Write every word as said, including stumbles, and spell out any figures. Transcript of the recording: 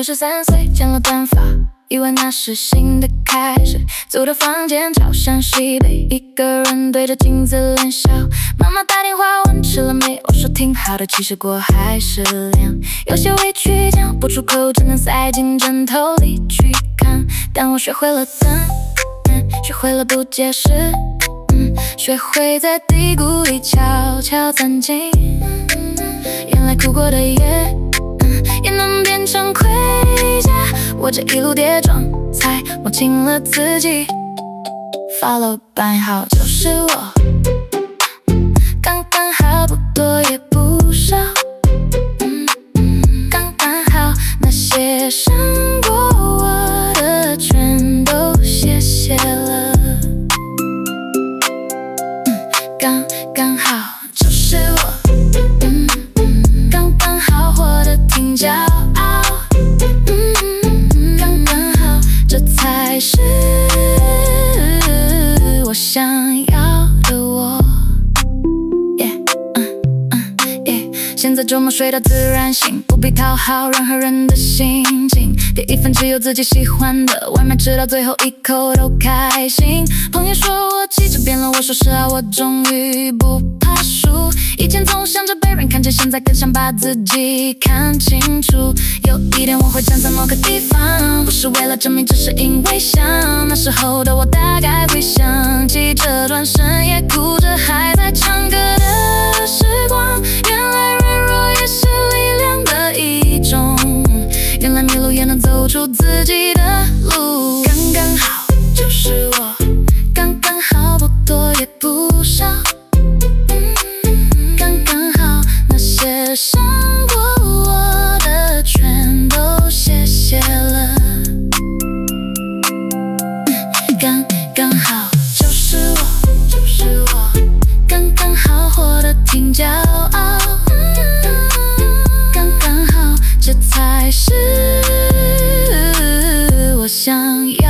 二十三岁剪了短发，以为那是新的开始。走到房间朝向西北，一个人对着镜子冷笑。妈妈打电话问吃了没，我说挺好的，其实锅还是凉。有些委屈讲不出口，只能塞进枕头里去看。但我学会了等，嗯，学会了不解释，嗯，学会在低谷里悄悄钻进。原来哭过的夜，嗯，也能变成盔甲。我这一路跌撞，才摸清了自己。Follow 班号就是我，刚刚好，不多也不少，嗯嗯，刚刚好。那些伤过我的，全都谢谢了，嗯，刚刚好就是我，嗯嗯，刚刚好，活得挺骄傲，嗯，刚刚好，这才是我想要的我。Yeah, 嗯嗯 yeah. 现在周末睡到自然醒，不必讨好任何人的心情，点一份只有自己喜欢的外卖，吃到最后一口都开心。朋友说我气质变了，我说是啊，我终于不怕输。以前总想着被人看见，现在更想把自己看清楚。有一天我会站在某个地方，不是为了证明，只是因为想。那时候的我大概会想起这段深夜哭着还在唱歌的时光。原来软弱也是力量的一种，原来迷路也能走出自己的路。刚刚好就是我，刚刚好，不多也不少，嗯，刚刚好。那些伤过我的，全都谢谢了，刚刚好就是我，就是我，刚刚好，活得挺骄傲，刚刚好，这才是我想要